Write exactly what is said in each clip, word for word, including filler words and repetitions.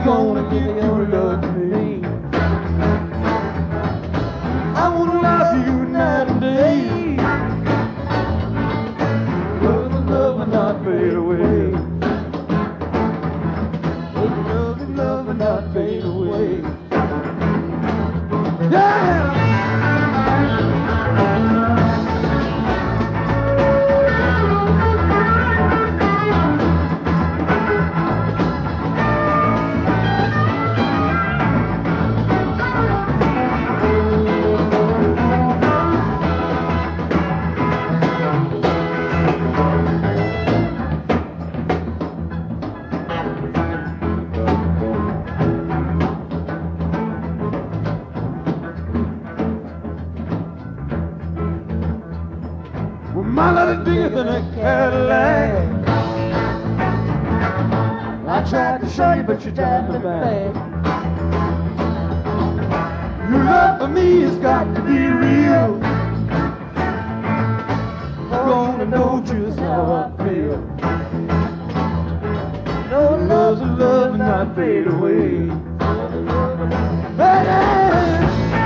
gonna give your love to me. I wanna love you night and day. Love and love and not fade away. Love and love and not fade away. Yeah! My love is bigger than a Cadillac. I tried to show you, but you drive me back. Your love for me has got to be real. I'm gonna know just how I feel. No love's a love and not fade away. Hey,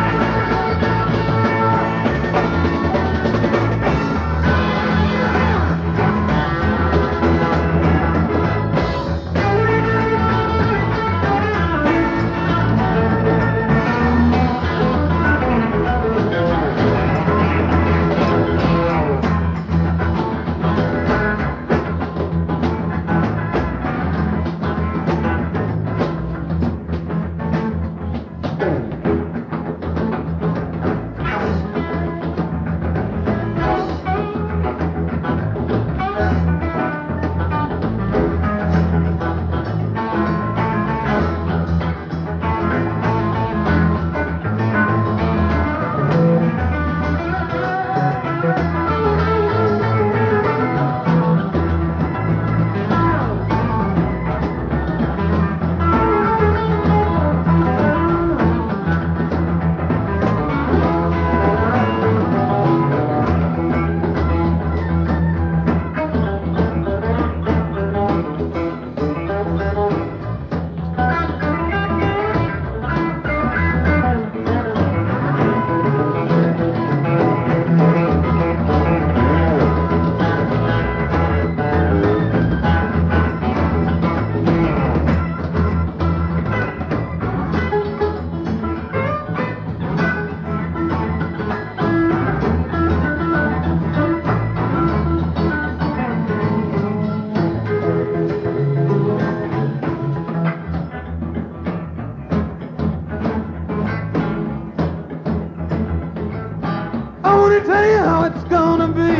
I tell you how it's gonna be.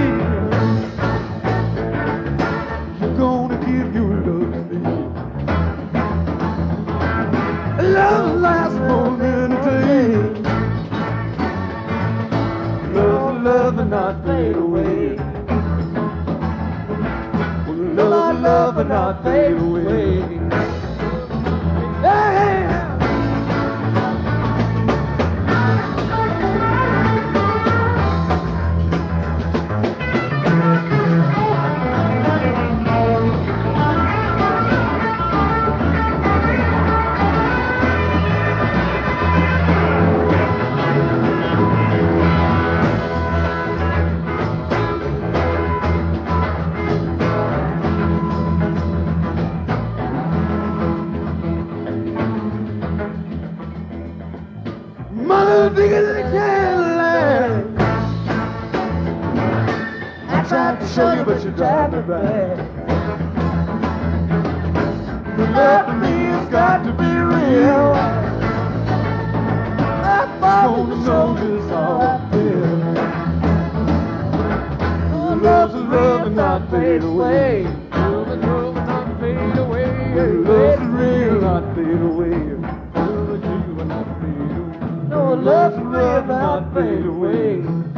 You're gonna give your love to me. Love lasts more than a day. Love, love and not fade away. Love, love and not fade away. Hey! Mother bigger than a Cadillac. I tried to show you, but you drive me back. Your love for me has got to be real. I want to know just how I feel. Your love's a love and not fade away. Love and love and not fade away. Your love's real, not fade away. No love's real, not fade away.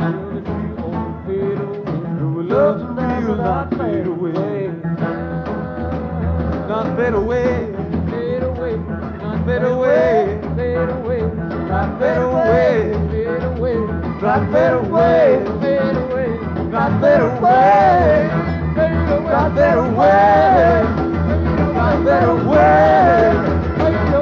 No love's real, not fade away. Not fade away. Fade away. Not fade away. Fade away. Not fade away. Fade away. Not fade away. Fade away. Not fade away. Fade away. Not fade away. Not fade away.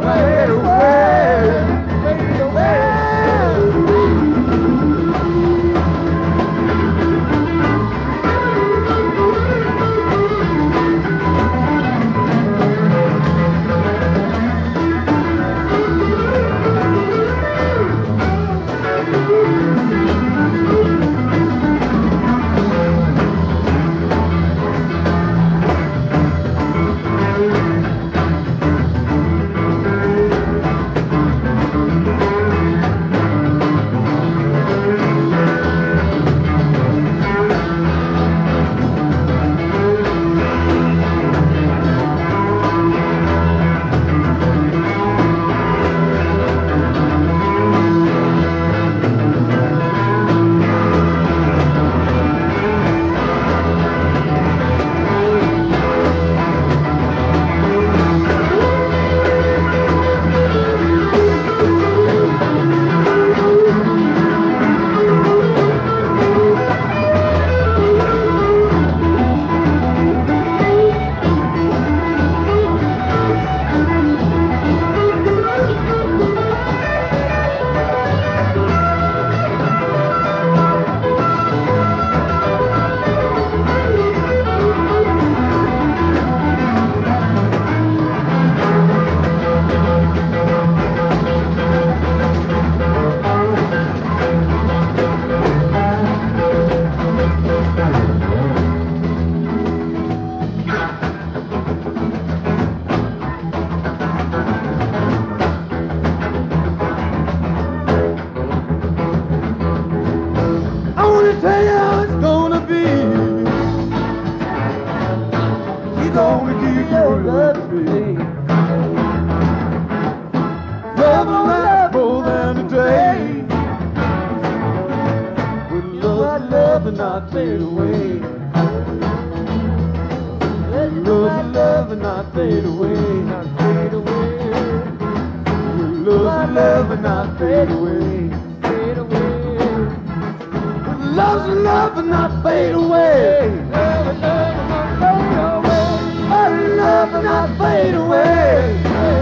love and not fade away. Fade away. Love's love and not fade away. Love and love and not fade away. Oh, love and not fade away.